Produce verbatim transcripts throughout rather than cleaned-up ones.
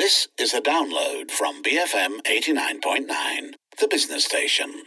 This is a download from B F M eighty-nine point nine, the business station.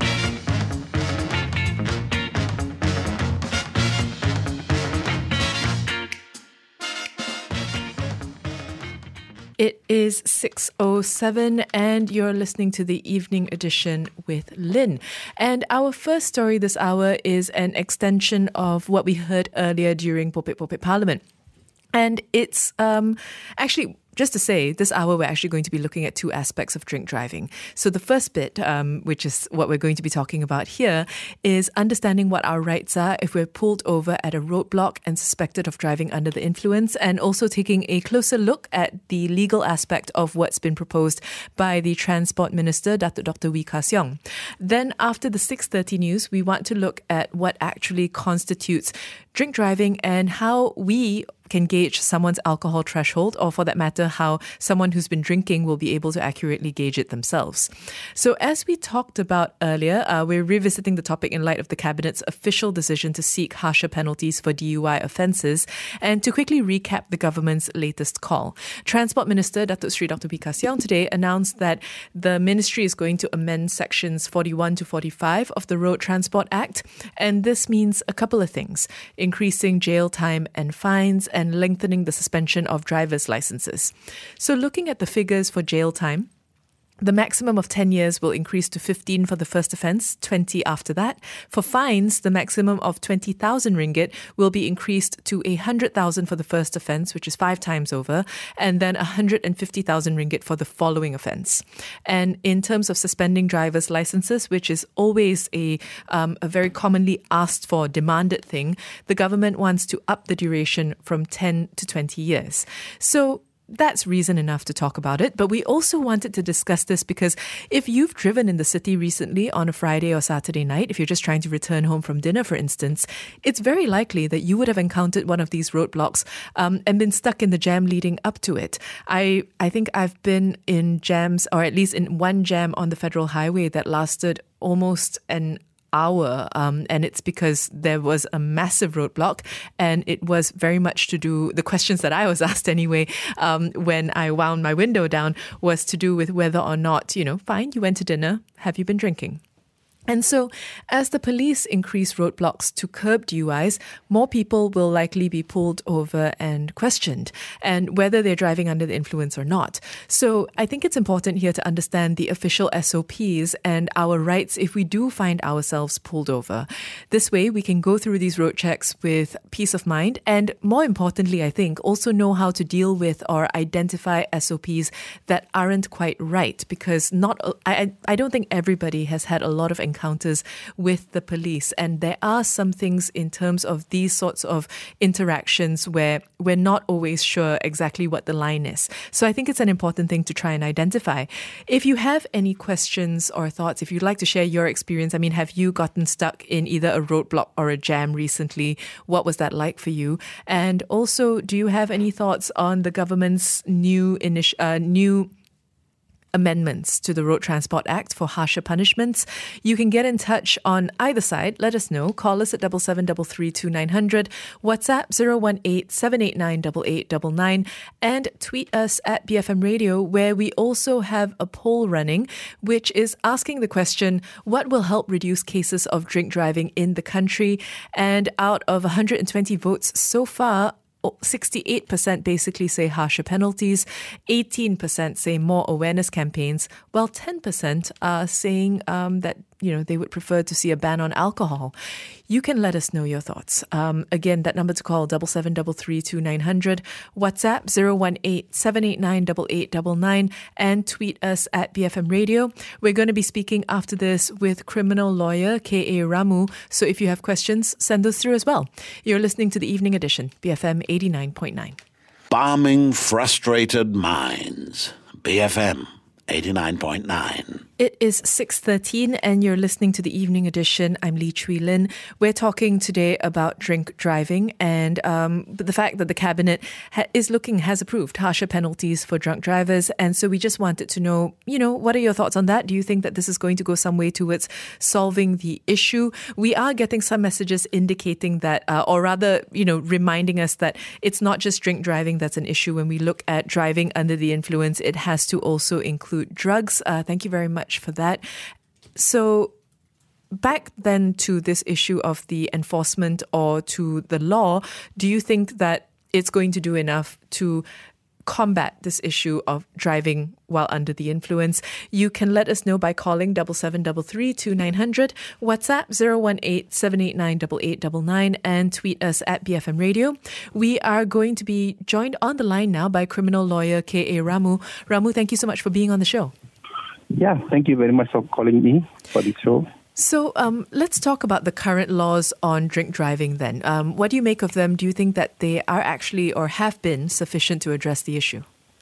It is six oh seven and you're listening to the evening edition with Lynn. And our first story this hour is an extension of what we heard earlier during Popek Popek Parliament. And it's um, actually... Just to say, this hour we're actually going to be looking at two aspects of drink driving. So the first bit, um, which is what we're going to be talking about here, is understanding what our rights are if we're pulled over at a roadblock and suspected of driving under the influence, and also taking a closer look at the legal aspect of what's been proposed by the Transport Minister, Datuk Doctor Wee Ka Siong. Then after the six thirty news, we want to look at what actually constitutes drink driving and how we can gauge someone's alcohol threshold, or for that matter, how someone who's been drinking will be able to accurately gauge it themselves. So as we talked about earlier, uh, we're revisiting the topic in light of the Cabinet's official decision to seek harsher penalties for D U I offences. And to quickly recap the government's latest call, Transport Minister Datuk Seri Doctor Wee Ka Siong today announced that the ministry is going to amend sections forty-one to forty-five of the Road Transport Act. And this means a couple of things: increasing jail time and fines, and lengthening the suspension of driver's licenses. So looking at the figures for jail time, the maximum of ten years will increase to fifteen for the first offence, twenty after that. For fines, the maximum of twenty thousand ringgit will be increased to one hundred thousand for the first offence, which is five times over, and then one hundred fifty thousand ringgit for the following offence. And in terms of suspending driver's licenses, which is always a, um, a very commonly asked for, demanded thing, the government wants to up the duration from ten to twenty years. So that's reason enough to talk about it. But we also wanted to discuss this because if you've driven in the city recently on a Friday or Saturday night, if you're just trying to return home from dinner, for instance, it's very likely that you would have encountered one of these roadblocks um, and been stuck in the jam leading up to it. I, I think I've been in jams, or at least in one jam on the Federal Highway that lasted almost an hour, um, and it's because there was a massive roadblock, and it was very much to do, the questions that I was asked anyway, um, when I wound my window down, was to do with whether or not, you know, fine, you went to dinner, have you been drinking? And so, as the police increase roadblocks to curb D U Is, more people will likely be pulled over and questioned, and whether they're driving under the influence or not. So, I think it's important here to understand the official S O Ps and our rights if we do find ourselves pulled over. This way, we can go through these road checks with peace of mind, and more importantly, I think, also know how to deal with or identify S O Ps that aren't quite right, because not I, I don't think everybody has had a lot of encounters with the police, and there are some things in terms of these sorts of interactions where we're not always sure exactly what the line is. So I think it's an important thing to try and identify. If you have any questions or thoughts, if you'd like to share your experience, I mean, have you gotten stuck in either a roadblock or a jam recently? What was that like for you? And also, do you have any thoughts on the government's new initi- uh, new amendments to the Road Transport Act for harsher punishments? You can get in touch on either side. Let us know. Call us at seven seven three three two nine zero zero, WhatsApp zero one eight seven eight nine eight eight nine nine, and tweet us at B F M Radio, where we also have a poll running, which is asking the question, what will help reduce cases of drink driving in the country? And out of one hundred twenty votes so far, sixty-eight percent basically say harsher penalties, eighteen percent say more awareness campaigns, while ten percent are saying um, that, you know, they would prefer to see a ban on alcohol. You can let us know your thoughts. Um, again, that number to call, seven seven three three two nine zero zero, WhatsApp zero one eight seven eight nine eight eight nine nine, and tweet us at B F M Radio. We're going to be speaking after this with criminal lawyer K A Ramu, so if you have questions, send those through as well. You're listening to the Evening Edition, B F M eighty-nine point nine. Balming frustrated minds, B F M eighty-nine point nine. It is six thirteen and you're listening to the Evening Edition. I'm Lee Chui Lin. We're talking today about drink driving and um, the fact that the Cabinet ha- is looking, has approved harsher penalties for drunk drivers. And so we just wanted to know, you know, what are your thoughts on that? Do you think that this is going to go some way towards solving the issue? We are getting some messages indicating that, uh, or rather, you know, reminding us that it's not just drink driving that's an issue. When we look at driving under the influence, it has to also include drugs. Uh, thank you very much for that. So back then to this issue of the enforcement or to the law, do you think that it's going to do enough to combat this issue of driving while under the influence? You can let us know by calling double seven double three two nine hundred, WhatsApp zero one eight seven eight nine eight eight nine nine, and tweet us at B F M Radio. We are going to be joined on the line now by criminal lawyer K A Ramu. Ramu, thank you so much for being on the show. Yeah, thank you very much for calling me for this show. So um, let's talk about the current laws on drink driving then. Um, what do you make of them? Do you think that they are actually or have been sufficient to address the issue?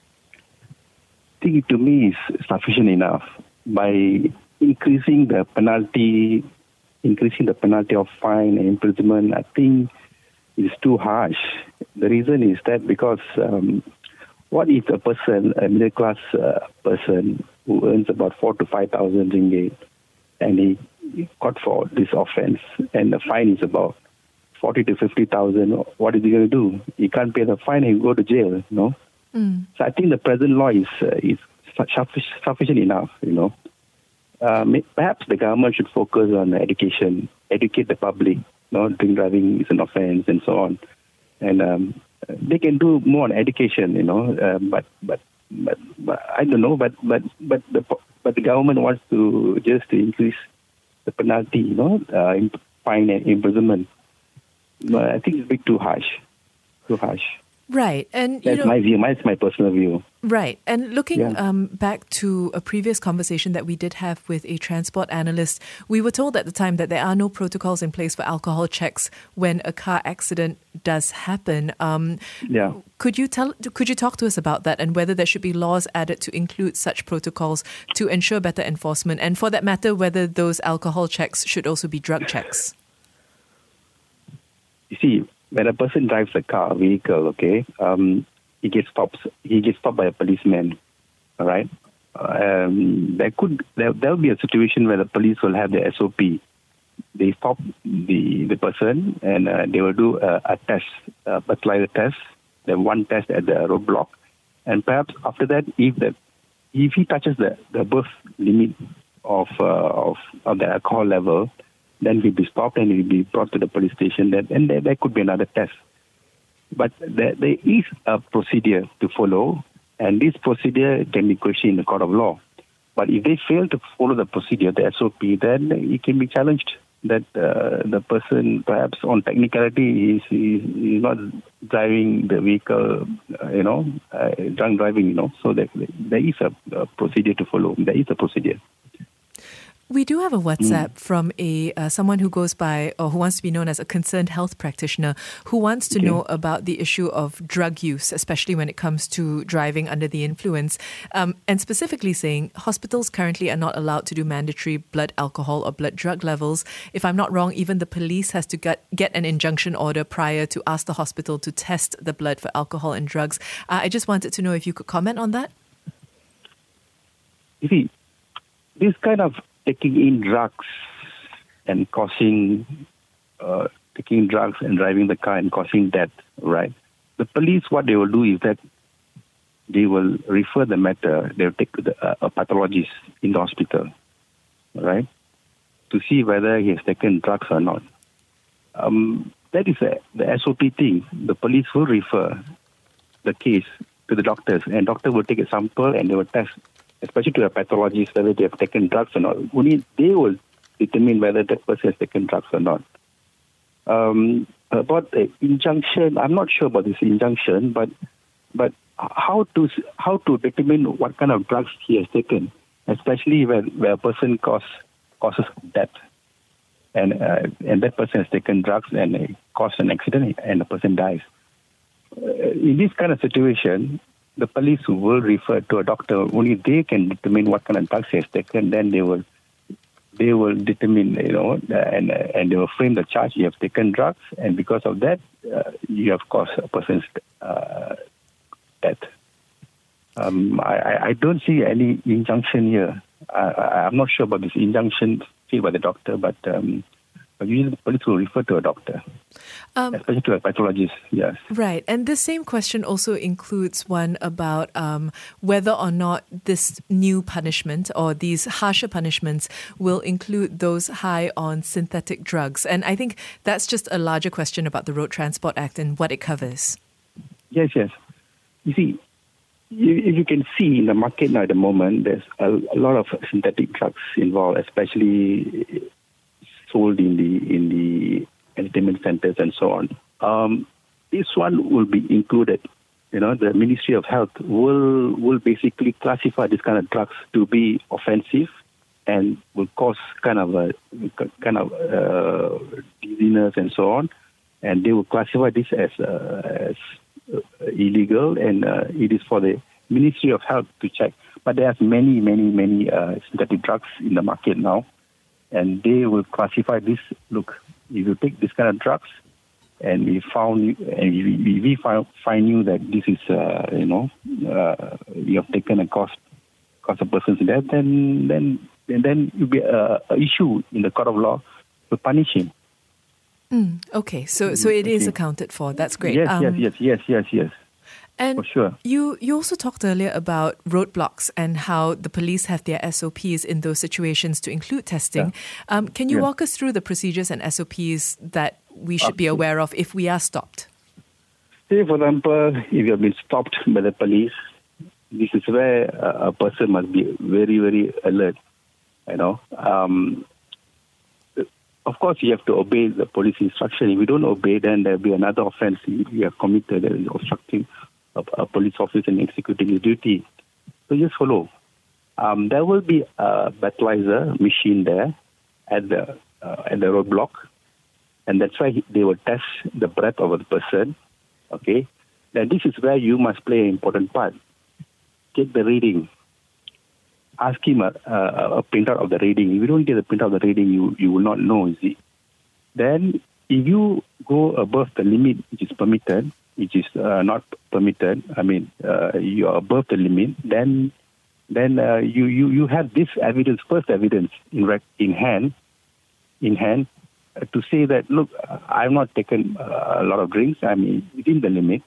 I think to me is sufficient enough. By increasing the penalty, increasing the penalty of fine and imprisonment, I think it's too harsh. The reason is that because um, what if a person, a middle class uh, person who earns about four to five thousand ringgit, and he caught for this offence, and the fine is about forty to fifty thousand? What is he going to do? He can't pay the fine and go to jail. You know. Mm. So I think the present law is uh, is sufficient enough. You know. Um, perhaps the government should focus on education, educate the public. You know, drink driving is an offence, and so on, and. Um, They can do more on education, you know, uh, but, but but but I don't know, but but but the but the government wants to just to increase the penalty, you know, uh, fine and imprisonment. But I think it's a bit too harsh, too harsh. Right, and you that's know, my view. That's my personal view. Right, and looking yeah. um, back to a previous conversation that we did have with a transport analyst, we were told at the time that there are no protocols in place for alcohol checks when a car accident does happen. Um, yeah. Could you tell? Could you talk to us about that and whether there should be laws added to include such protocols to ensure better enforcement, and for that matter, whether those alcohol checks should also be drug checks? You see, when a person drives a car, vehicle, okay, um, he gets stopped. He gets stopped by a policeman. All right. Um, there could there there'll be a situation where the police will have the S O P. They stop the the person and uh, they will do a, a test, a fertilizer test. Then one test at the roadblock, and perhaps after that, if the if he touches the the above limit of uh, of of the alcohol level, then he'll be stopped and he'll be brought to the police station. Then and there, there could be another test. But there, there is a procedure to follow, and this procedure can be questioned in the court of law. But if they fail to follow the procedure, the S O P, then it can be challenged that uh, the person, perhaps on technicality, is, is, is not driving the vehicle, uh, you know, uh, drunk driving, you know. So there, there is a, a procedure to follow. There is a procedure. We do have a WhatsApp mm. from a uh, someone who goes by or who wants to be known as a concerned health practitioner who wants to okay. know about the issue of drug use, especially when it comes to driving under the influence, um, and specifically saying hospitals currently are not allowed to do mandatory blood alcohol or blood drug levels. If I'm not wrong, even the police has to get, get an injunction order prior to ask the hospital to test the blood for alcohol and drugs. Uh, I just wanted to know if you could comment on that. You see, this kind of taking in drugs and causing, uh, taking drugs and driving the car and causing death, right? The police, what they will do is that they will refer the matter, they will take to the, uh, a pathologist in the hospital, right, to see whether he has taken drugs or not. Um, that is a, the S O P thing. The police will refer the case to the doctors, and doctor will take a sample and they will test, especially to a pathologist, whether they have taken drugs or not. Only they will determine whether that person has taken drugs or not. Um, about the injunction, I'm not sure about this injunction, but but how to how to determine what kind of drugs he has taken, especially when where a person cause, causes death, and uh, and that person has taken drugs and it caused an accident and the person dies. Uh, in this kind of situation, the police will refer to a doctor. Only they can determine what kind of drugs he has taken. Then they will they will determine, you know, and and they will frame the charge. You have taken drugs, and because of that, uh, you have caused a person's uh, death. Um, I, I don't see any injunction here. I, I'm not sure about this injunction said by the doctor, but um, usually the police will refer to a doctor, um, especially to a pathologist, yes. Right, and this same question also includes one about um, whether or not this new punishment or these harsher punishments will include those high on synthetic drugs. And I think that's just a larger question about the Road Transport Act and what it covers. Yes, yes. You see, if you can see in the market now at the moment, there's a, a lot of synthetic drugs involved, especially sold in the in the entertainment centers and so on. Um, this one will be included. You know, the Ministry of Health will will basically classify this kind of drugs to be offensive and will cause kind of a kind of uh, dizziness and so on. And they will classify this as uh, as uh, illegal, and uh, it is for the Ministry of Health to check. But there's many, many, many uh, synthetic drugs in the market now. And they will classify this. Look, if you take this kind of drugs, and we found you, and we, we find, find you that this is, uh, you know, uh, you have taken a cost, cost a person's death, then then then it will be a, a issue in the court of law to punish him. Mm, okay, so so it okay. is accounted for. That's great. Yes, um, yes, yes, yes, yes, yes. And for sure. You, you also talked earlier about roadblocks and how the police have their S O Ps in those situations to include testing. Yeah. Um, can you yeah. walk us through the procedures and S O Ps that we should be aware of if we are stopped? Say, for example, if you have been stopped by the police, this is where a person must be very, very alert. You know, um, of course, you have to obey the police instruction. If you don't obey, then there will be another offense you have committed, that is obstructing a, a police officer in executing his duty. So just follow. Um, there will be a breathalyzer machine there at the uh, at the roadblock, and that's why they will test the breath of the person. Okay, then this is where you must play an important part. Take the reading. Ask him a, a, a printout of the reading. If you don't get the printout of the reading, you, you will not know, you see. Then, if you go above the limit which is permitted, which is uh, not permitted, I mean, uh, you are above the limit, then then uh, you, you, you have this evidence, first evidence in in hand, in hand, uh, to say that, look, I've not taken uh, a lot of drinks, I mean, within the limit,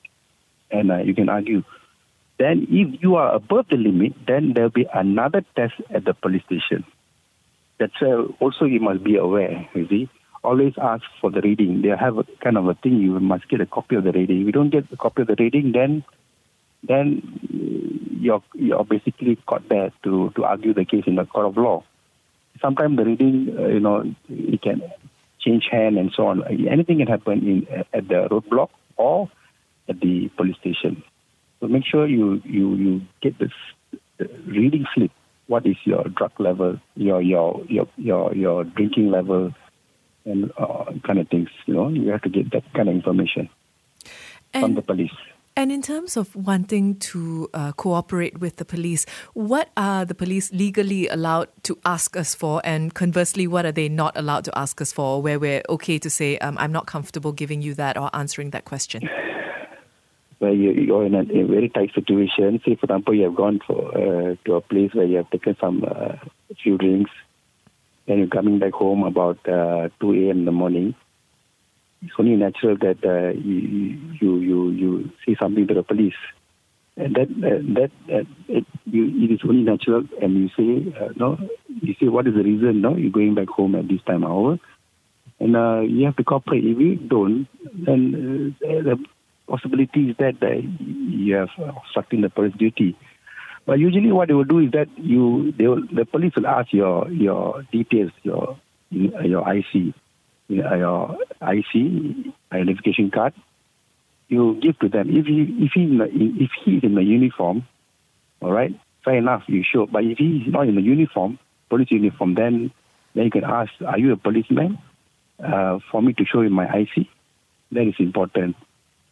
and uh, you can argue. Then if you are above the limit, then there will be another test at the police station. That's why also you must be aware, you see. Always ask for the reading. They have a kind of a thing, you must get a copy of the reading. If you don't get a copy of the reading, then then you're, you're basically caught there to, to argue the case in the court of law. Sometimes the reading, uh, you know, it can change hand and so on. Anything can happen in at the roadblock or at the police station. So make sure you, you, you get this reading slip. What is your drug level, your your your your, your drinking level, and uh, kind of things. You know, you have to get that kind of information and, from the police. And in terms of wanting to uh, cooperate with the police, what are the police legally allowed to ask us for, and conversely, what are they not allowed to ask us for, where we're okay to say, um, I'm not comfortable giving you that or answering that question? Where you, you're in a, a very tight situation. Say, for example, you have gone for, uh, to a place where you have taken some uh, few drinks, and you're coming back home about uh, two a.m. in the morning. It's only natural that uh, you, you you you say something to the police, and that uh, that uh, it, you, it is only natural. And you say uh, no, you say what is the reason? No, you're going back home at this time hour, and uh, you have to cooperate. If you don't, then uh, the possibility is that uh, you have obstructing the police duty. But usually, what they will do is that you they will, the police will ask your your details, your your I C. Your I C identification card, you give to them. If he if he if he is in the uniform, all right, fair enough, you show. But if he is not in the uniform, police uniform, then then you can ask, are you a policeman? Uh, for me to show you my I C, that is important.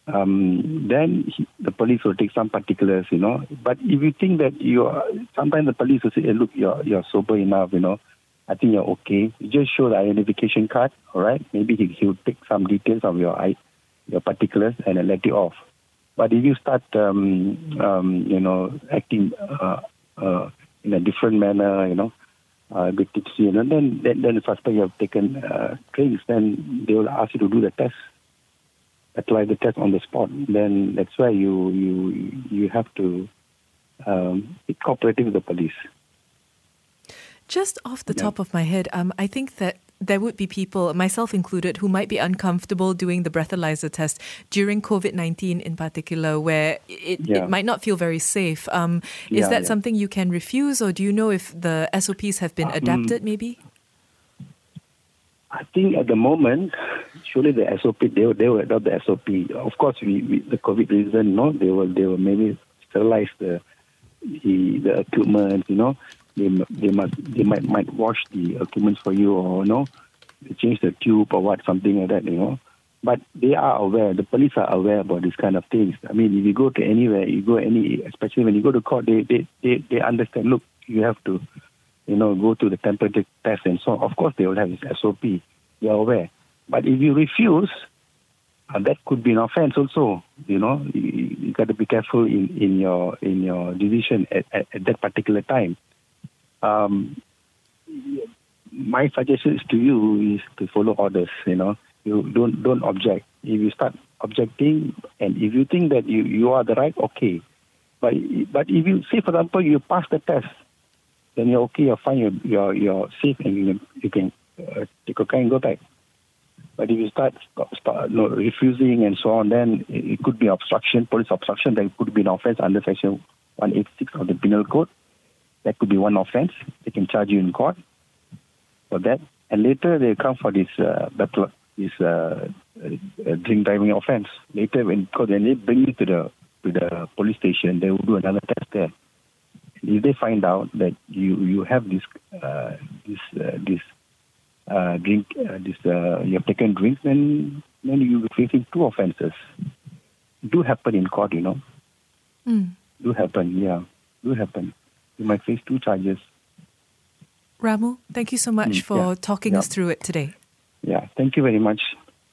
um, then he, the police will take some particulars, you know. But if you think that you are, sometimes the police will say, hey, look, you're, you're sober enough, you know. I think you're okay. You just show the identification card, all right? Maybe he, he'll take some details of your your particulars and then let you off. But if you start, um, um, you know, acting uh, uh, in a different manner, you know, uh, a bit tipsy, you know, then, then, then the suspect you have taken uh, drinks, then they will ask you to do the test, apply the test on the spot. Then that's why you you you have to um, be cooperative with the police. Just off the Yeah. top of my head, um, I think that there would be people, myself included, who might be uncomfortable doing the breathalyzer test during COVID nineteen in particular, where it, Yeah. it might not feel very safe. Um, is Yeah, that yeah. something you can refuse, or do you know if the S O Ps have been Um, adapted maybe? I think at the moment, surely the S O P, they will, they will adopt the S O P. Of course, we, we the COVID reason, no, they will they will maybe sterilize the the, the equipment, you know. They they must they might might wash the equipment for you, or you know, they change the tube or what, something like that, you know. But they are aware. The police are aware about these kind of things. I mean, if you go to anywhere, you go any, especially when you go to court, they they they, they understand. Look, you have to, you know, go to the temperature test and so on. Of course, they will have this S O P. They are aware. But if you refuse, uh, that could be an offense also. You know, you, you got to be careful in, in your in your decision at, at, at that particular time. Um, my suggestion to you is to follow orders. You know, you don't don't object. If you start objecting, and if you think that you, you are the right, okay. But but if you say, for example, you pass the test, then you're okay. You're fine. You're you're, you're safe, and you can you can uh, take a car and go back. But if you start, start no, refusing and so on, then it, it could be obstruction, police obstruction. That could be an offense under Section one eighty-six of the Penal Code. That could be one offense. They can charge you in court for that. And later they come for this uh, battle, this uh, uh, drink driving offense. Later, when because when they bring you to the to the police station, they will do another test there. And if they find out that you you have this uh, this uh, this uh, drink, uh, this uh, you have taken drinks, then then you will be facing two offenses. Do happen in court, you know. Mm. Do happen, yeah. Do happen. You might face two charges. Ramu, thank you so much Mm, for yeah, talking yeah. us through it today. Yeah, thank you very much.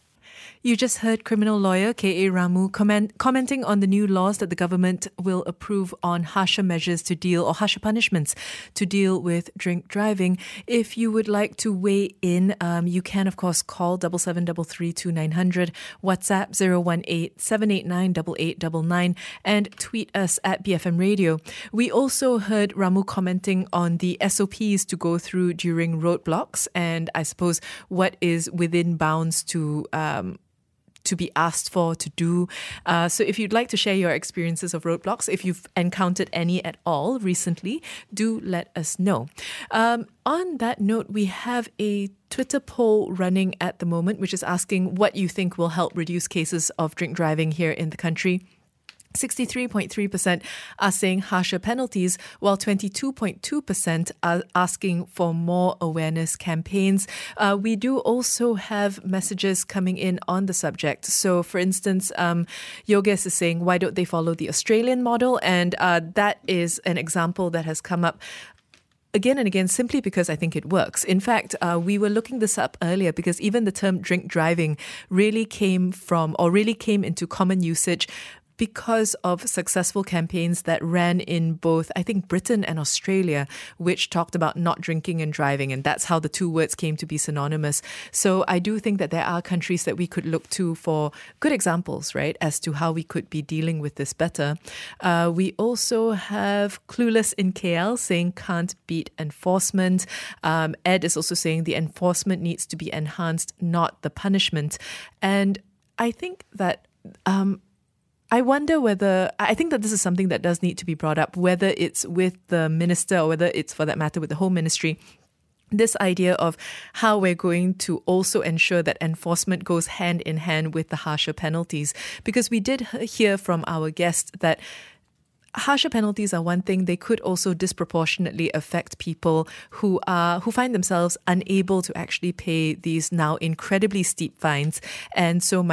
You just heard criminal lawyer K A Ramu comment, commenting on the new laws that the government will approve on harsher measures to deal, or harsher punishments to deal with drink driving. If you would like to weigh in, um, you can, of course, call seven seven three three two nine zero zero, WhatsApp zero one eight seven eight nine eight eight nine nine, and tweet us at B F M Radio. We also heard Ramu commenting on the S O Ps to go through during roadblocks, and I suppose what is within bounds to um, to be asked for, to do. Uh, so if you'd like to share your experiences of roadblocks, if you've encountered any at all recently, do let us know. Um, on that note, we have a Twitter poll running at the moment, which is asking what you think will help reduce cases of drink driving here in the country. sixty-three point three percent are saying harsher penalties, while twenty-two point two percent are asking for more awareness campaigns. Uh, we do also have messages coming in on the subject. So, for instance, um, Yogesh is saying, why don't they follow the Australian model? And uh, that is an example that has come up again and again, simply because I think it works. In fact, uh, we were looking this up earlier because even the term drink driving really came from, or really came into common usage because of successful campaigns that ran in both, I think, Britain and Australia, which talked about not drinking and driving. And that's how the two words came to be synonymous. So I do think that there are countries that we could look to for good examples, right, as to how we could be dealing with this better. Uh, we also have Clueless in K L saying can't beat enforcement. Um, Ed is also saying the enforcement needs to be enhanced, not the punishment. And I think that... Um, I wonder whether, I think that this is something that does need to be brought up, whether it's with the minister or whether it's, for that matter, with the Home Ministry. This idea of how we're going to also ensure that enforcement goes hand in hand with the harsher penalties. Because we did hear from our guest that harsher penalties are one thing. They could also disproportionately affect people who are who find themselves unable to actually pay these now incredibly steep fines, and so might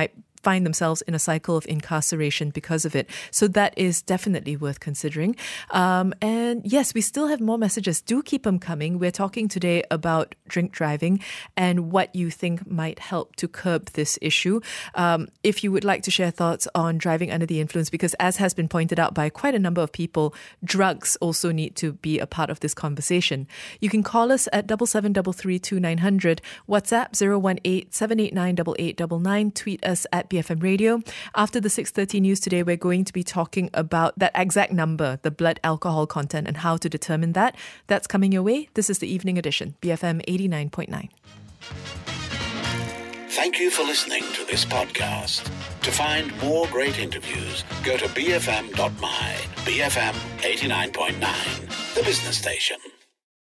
find themselves in a cycle of incarceration because of it. So that is definitely worth considering. Um, and yes, we still have more messages. Do keep them coming. We're talking today about drink driving and what you think might help to curb this issue. Um, if you would like to share thoughts on driving under the influence, because as has been pointed out by quite a number of people, drugs also need to be a part of this conversation. You can call us at double seven double three two nine hundred, WhatsApp zero one eight seven eight nine eight eight nine nine, tweet us at B F M Radio. After the six thirty news today, we're going to be talking about that exact number, the blood alcohol content, and how to determine that. That's coming your way. This is the Evening Edition, B F M eighty-nine point nine. Thank you for listening to this podcast. To find more great interviews, go to b f m dot my. B F M eighty-nine point nine, the business station.